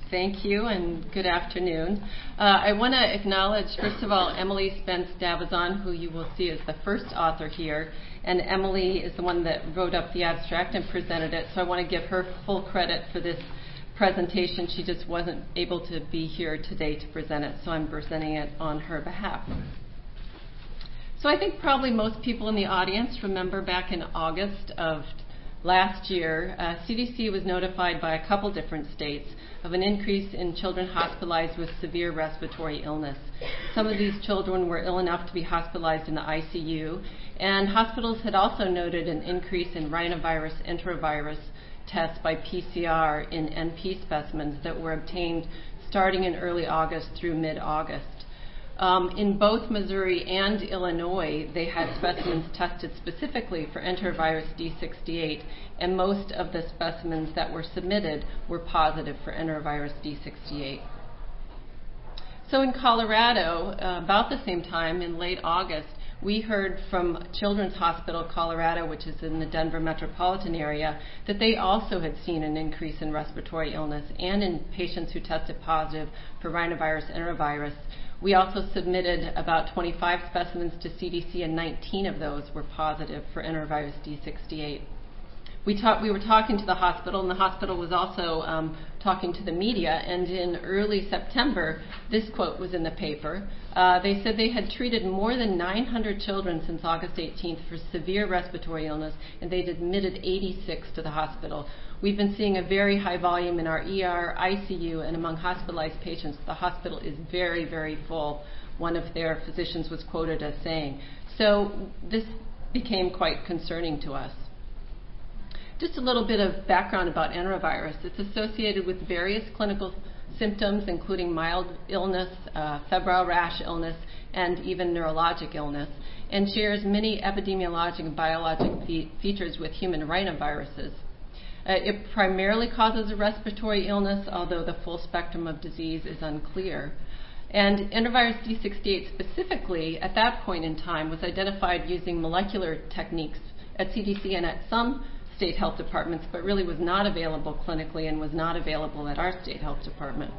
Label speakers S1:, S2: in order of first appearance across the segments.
S1: Thank you and good afternoon. I want to acknowledge, first of all, Emily Spence-Davizon, who you will see as the first author here. And Emily is the one that wrote up the abstract and presented it, so I want to give her full credit for this presentation. She just wasn't able to be here today to present it, so I'm presenting it on her behalf. So I think probably most people in the audience remember back in August of last year, CDC was notified by a couple different states of an increase in children hospitalized with severe respiratory illness. Some of these children were ill enough to be hospitalized in the ICU, and hospitals had also noted an increase in rhinovirus enterovirus tests by PCR in NP specimens that were obtained starting in early August through mid-August. In both Missouri and Illinois, they had specimens tested specifically for enterovirus D68, and most of the specimens that were submitted were positive for enterovirus D68. So in Colorado, about the same time, in late August, we heard from Children's Hospital Colorado, which is in the Denver metropolitan area, that they also had seen an increase in respiratory illness and in patients who tested positive for rhinovirus enterovirus. We also submitted about 25 specimens to CDC, and 19 of those were positive for enterovirus D68. We were talking to the hospital, and the hospital was also talking to the media, and in early September, this quote was in the paper. They said they had treated more than 900 children since August 18th for severe respiratory illness, and they'd admitted 86 to the hospital. We've been seeing a very high volume in our ER, ICU, and among hospitalized patients. The hospital is very, very full, one of their physicians was quoted as saying. So this became quite concerning to us. Just a little bit of background about enterovirus. It's associated with various clinical symptoms, including mild illness, febrile rash illness, and even neurologic illness, and shares many epidemiologic and biologic features with human rhinoviruses. It primarily causes a respiratory illness, although the full spectrum of disease is unclear. And enterovirus D68 specifically, at that point in time, was identified using molecular techniques at CDC and at some state health departments, but really was not available clinically and was not available at our state health department.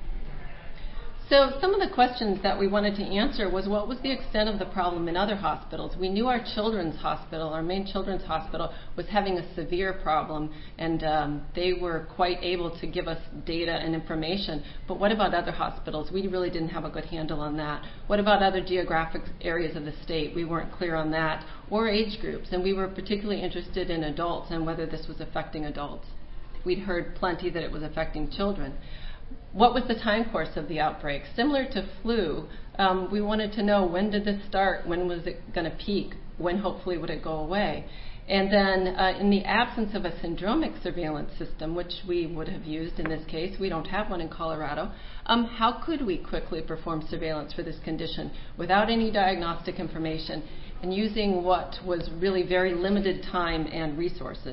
S1: So some of the questions that we wanted to answer was, what was the extent of the problem in other hospitals? We knew our children's hospital, our main children's hospital, was having a severe problem, and they were quite able to give us data and information. But what about other hospitals? We really didn't have a good handle on that. What about other geographic areas of the state? We weren't clear on that, or age groups, and we were particularly interested in adults and whether this was affecting adults. We'd heard plenty that it was affecting children. What was the time course of the outbreak? Similar to flu, we wanted to know, when did this start? When was it going to peak? When hopefully would it go away? And then in the absence of a syndromic surveillance system, which we would have used in this case, we don't have one in Colorado, how could we quickly perform surveillance for this condition without any diagnostic information and using what was really very limited time and resources?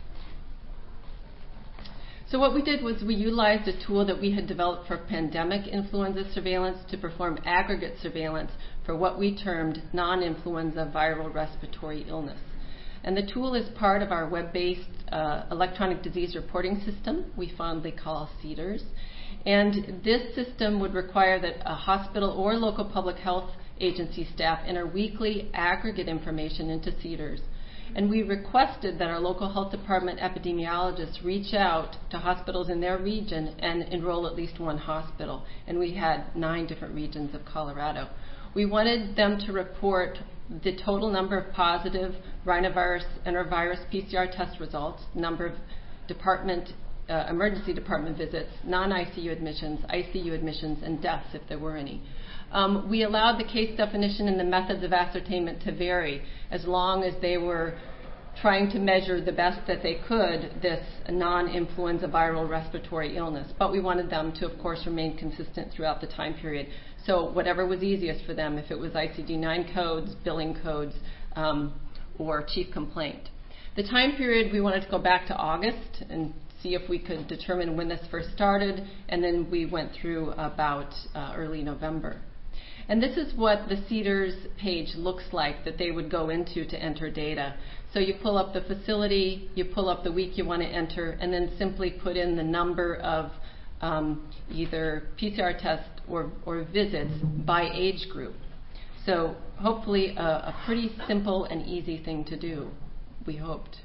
S1: So what we did was we utilized a tool that we had developed for pandemic influenza surveillance to perform aggregate surveillance for what we termed non-influenza viral respiratory illness. And the tool is part of our web-based electronic disease reporting system we fondly call CDERS. And this system would require that a hospital or local public health agency staff enter weekly aggregate information into CDERS. And we requested that our local health department epidemiologists reach out to hospitals in their region and enroll at least one hospital. And we had 9 different regions of Colorado. We wanted them to report the total number of positive rhinovirus enterovirus PCR test results, number of emergency department visits, non-ICU admissions, ICU admissions, and deaths if there were any. We allowed the case definition and the methods of ascertainment to vary as long as they were trying to measure the best that they could this non-influenza viral respiratory illness. But we wanted them to, of course, remain consistent throughout the time period. So whatever was easiest for them, if it was ICD-9 codes, billing codes, or chief complaint. The time period, we wanted to go back to August and see if we could determine when this first started, and then we went through about early November. And this is what the CDERS page looks like that they would go into to enter data. So you pull up the facility, you pull up the week you want to enter, and then simply put in the number of either PCR tests or visits by age group. So hopefully a pretty simple and easy thing to do, we hoped.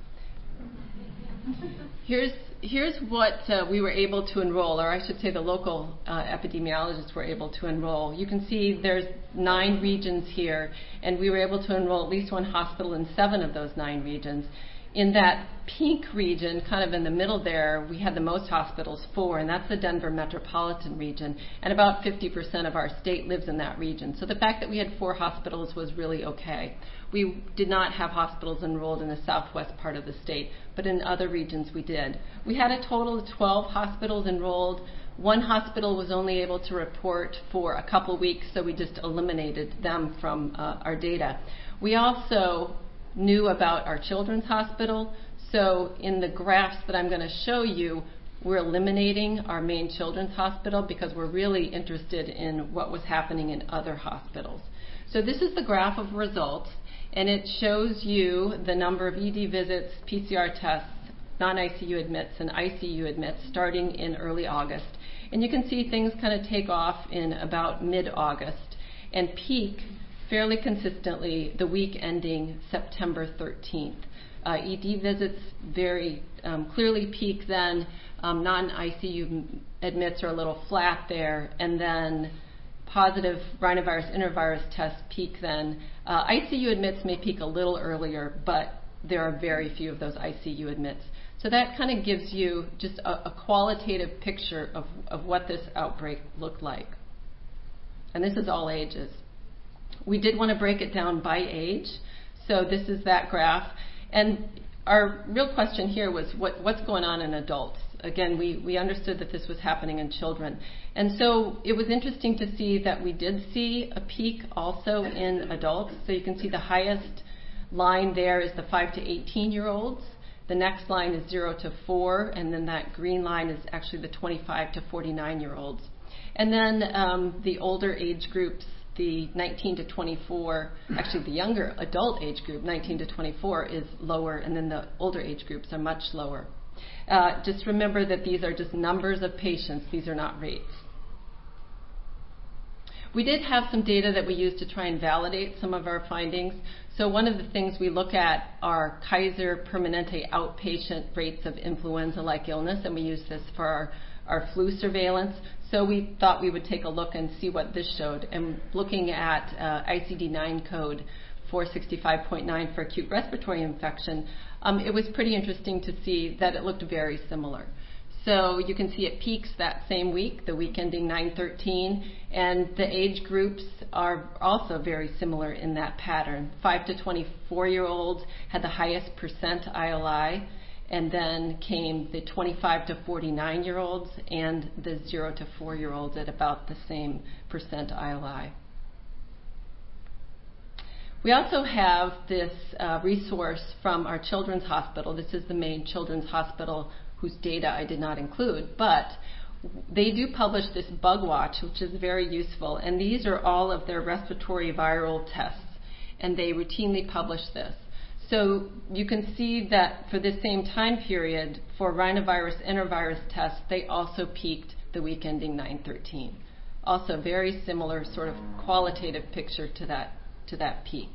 S1: Here's what we were able to enroll, or I should say the local epidemiologists were able to enroll. You can see there's 9 regions here, and we were able to enroll at least one hospital in 7 of those 9 regions. In that pink region, kind of in the middle there, we had the most hospitals, 4, and that's the Denver metropolitan region. And about 50% of our state lives in that region. So the fact that we had 4 hospitals was really okay. We did not have hospitals enrolled in the southwest part of the state, but in other regions we did. We had a total of 12 hospitals enrolled. 1 hospital was only able to report for a couple weeks, so we just eliminated them from our data. We also knew about our children's hospital, so in the graphs that I'm going to show you, we're eliminating our main children's hospital because we're really interested in what was happening in other hospitals. So this is the graph of results, and it shows you the number of ED visits, PCR tests, non-ICU admits, and ICU admits starting in early August. And you can see things kind of take off in about mid-August and peak fairly consistently the week ending September 13th. ED visits very clearly peak then. Non-ICU admits are a little flat there, and then positive rhinovirus intravirus tests peak then. ICU admits may peak a little earlier, but there are very few of those ICU admits. So that kind of gives you just a qualitative picture of what this outbreak looked like. And this is all ages. We did want to break it down by age, so this is that graph. And our real question here was what's going on in adults? Again, we understood that this was happening in children. And so it was interesting to see that we did see a peak also in adults. So you can see the highest line there is the 5 to 18-year-olds. The next line is 0 to 4, and then that green line is actually the 25 to 49-year-olds. And then the older age groups, the 19 to 24, actually the younger adult age group, 19 to 24, is lower, and then the older age groups are much lower. Just remember that these are just numbers of patients. These are not rates. We did have some data that we used to try and validate some of our findings. So one of the things we look at are Kaiser Permanente outpatient rates of influenza-like illness, and we use this for our flu surveillance. So we thought we would take a look and see what this showed. And looking at ICD-9 code 465.9 for acute respiratory infection, it was pretty interesting to see that it looked very similar. So you can see it peaks that same week, the week ending 9/13, and the age groups are also very similar in that pattern. 5 to 24-year-olds had the highest percent ILI, and then came the 25 to 49-year-olds and the 0 to 4-year-olds at about the same percent ILI. We also have this resource from our children's hospital. This is the main children's hospital whose data I did not include, but they do publish this bug watch, which is very useful, and these are all of their respiratory viral tests, and they routinely publish this. So you can see that for this same time period, for rhinovirus intravirus tests, they also peaked the week ending 9/13. Also very similar sort of qualitative picture to that peak.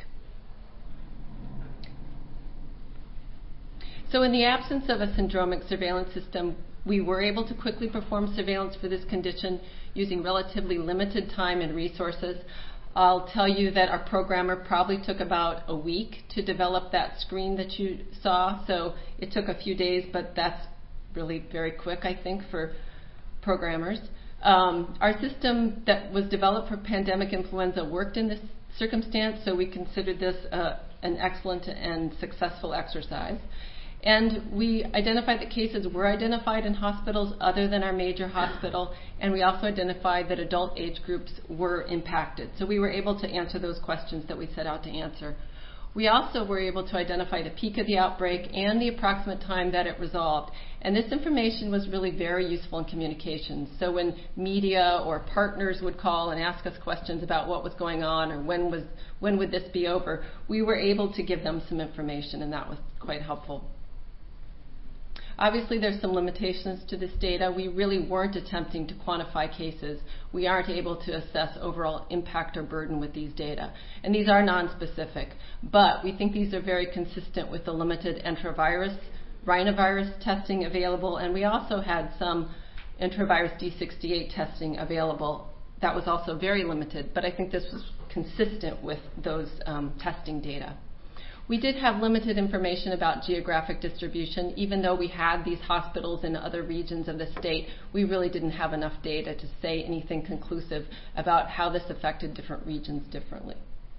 S1: So in the absence of a syndromic surveillance system, we were able to quickly perform surveillance for this condition using relatively limited time and resources. I'll tell you that our programmer probably took about a week to develop that screen that you saw, so it took a few days, but that's really very quick, I think, for programmers. Our system that was developed for pandemic influenza worked in this circumstance, so we considered this an excellent and successful exercise. And we identified that cases were identified in hospitals other than our major hospital, and we also identified that adult age groups were impacted. So we were able to answer those questions that we set out to answer. We also were able to identify the peak of the outbreak and the approximate time that it resolved. And this information was really very useful in communications. So when media or partners would call and ask us questions about what was going on or when would this be over, we were able to give them some information, and that was quite helpful. Obviously, there's some limitations to this data. We really weren't attempting to quantify cases. We aren't able to assess overall impact or burden with these data. And these are nonspecific, but we think these are very consistent with the limited enterovirus, rhinovirus testing available, and we also had some enterovirus D68 testing available. That was also very limited, but I think this was consistent with those testing data. We did have limited information about geographic distribution. Even though we had these hospitals in other regions of the state, we really didn't have enough data to say anything conclusive about how this affected different regions differently.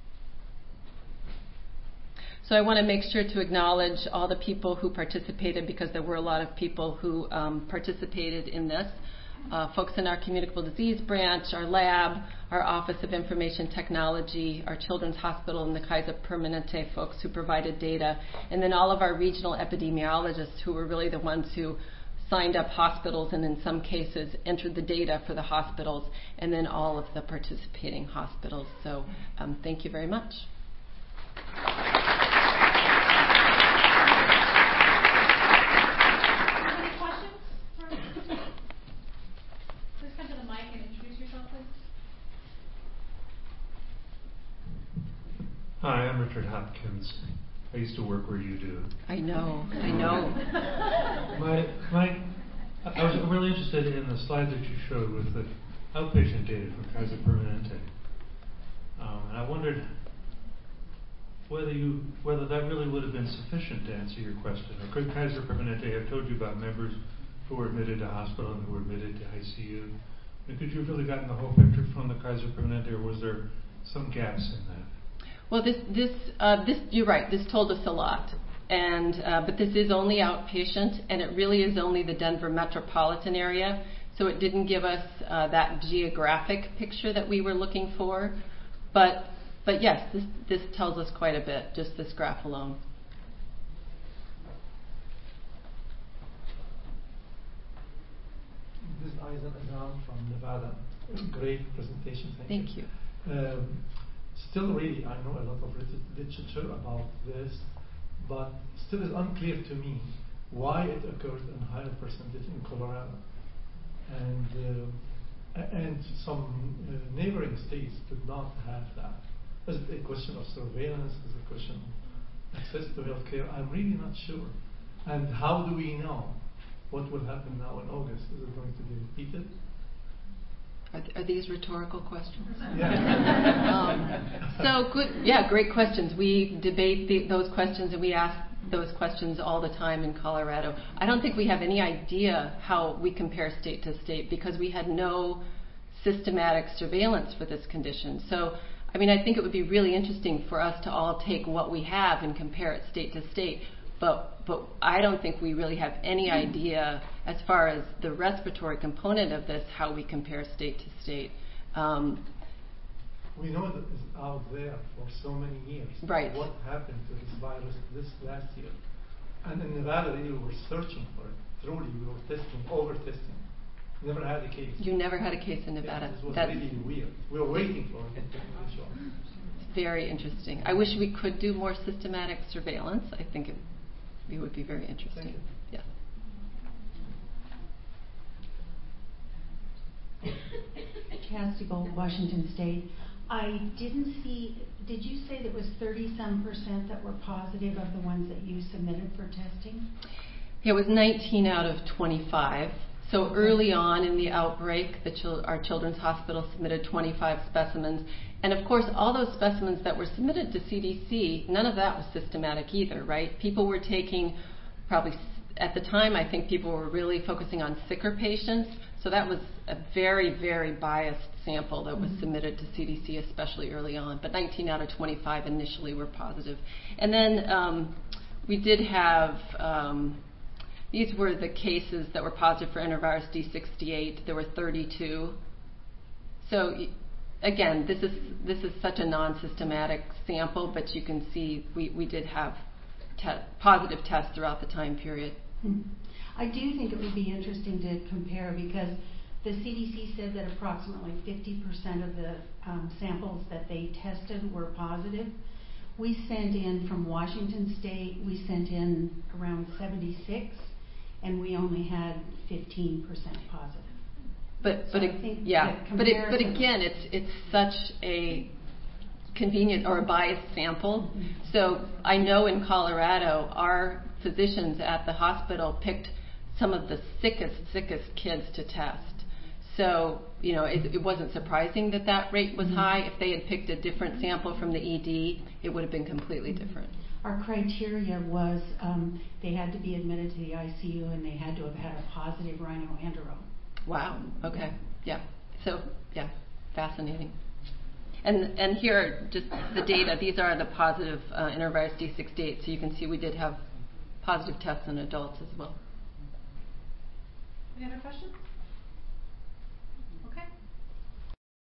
S1: So I want to make sure to acknowledge all the people who participated, because there were a lot of people who participated in this. Folks in our communicable disease branch, our lab, our Office of Information Technology, our Children's Hospital, and the Kaiser Permanente folks who provided data, and then all of our regional epidemiologists who were really the ones who signed up hospitals and in some cases entered the data for the hospitals, and then all of the participating hospitals. So thank you very much.
S2: Hi, I'm Richard Hopkins. I used to work where you do.
S1: I know.
S2: I was really interested in the slide that you showed with the outpatient data from Kaiser Permanente. And I wondered whether that really would have been sufficient to answer your question. Or could Kaiser Permanente have told you about members who were admitted to hospital and who were admitted to ICU? And could you have really gotten the whole picture from the Kaiser Permanente, or was there some gaps in that?
S1: Well, this you're right. This told us a lot, and but this is only outpatient, and it really is only the Denver metropolitan area. So it didn't give us that geographic picture that we were looking for. But yes, this tells us quite a bit. Just this graph alone.
S3: This is Aizen Azam from Nevada. Great presentation.
S1: Thank you.
S3: Still, really, I know a lot of literature about this, but still is unclear to me why it occurred in higher percentage in Colorado. And some neighboring states did not have that. Is it a question of surveillance? Is it a question of access to healthcare? I'm really not sure. And how do we know what will happen now in August? Is it going to be repeated?
S1: Are these rhetorical questions?
S3: Yeah.
S1: So good, yeah, great questions. We debate those questions, and we ask those questions all the time in Colorado. I don't think we have any idea how we compare state to state because we had no systematic surveillance for this condition. So, I mean, I think it would be really interesting for us to all take what we have and compare it state to state. But I don't think we really have any idea as far as the respiratory component of this, how we compare state to state.
S3: We know that it's out there for so many years.
S1: Right.
S3: What happened to this virus this last year? And in Nevada, we were searching for it. Truly, we were testing, over-testing. Never had a case.
S1: You never had a case in Nevada.
S3: Yeah, this was
S1: That's
S3: really weird. We were waiting for it.
S1: very interesting. I wish we could do more systematic surveillance. I think it would be very interesting. Yes.
S4: Cassie Bolt, Washington State. I didn't see, did you say there was 30-some% that were positive of the ones that you submitted for testing?
S1: It was 19 out of 25. So early on in the outbreak, our Children's Hospital submitted 25 specimens. And of course, all those specimens that were submitted to CDC, none of that was systematic either, right? People were taking probably, at the time, I think people were really focusing on sicker patients. So that was a very, very biased sample that was submitted to CDC, especially early on. But 19 out of 25 initially were positive. And then we did have, these were the cases that were positive for enterovirus D68. There were 32. So again, this is such a non-systematic sample, but you can see we did have positive tests throughout the time period.
S4: I do think it would be interesting to compare because the CDC said that approximately 50% of the samples that they tested were positive. We sent in from Washington State, we sent in around 76, and we only had 15% positive.
S1: But
S4: So I think
S1: yeah,
S4: that
S1: but
S4: comparison-
S1: again, it's such a convenient or a biased sample. So I know in Colorado, our physicians at the hospital picked some of the sickest kids to test. So, you know, it wasn't surprising that rate was high. If they had picked a different sample from the ED, it would have been completely different.
S4: Our criteria was they had to be admitted to the ICU and they had to have had a positive rhinoendero.
S1: Wow. Okay. Yeah. So, yeah, fascinating. And here are just the data. These are the positive enterovirus D68. So you can see we did have positive tests in adults as well.
S5: Any other questions?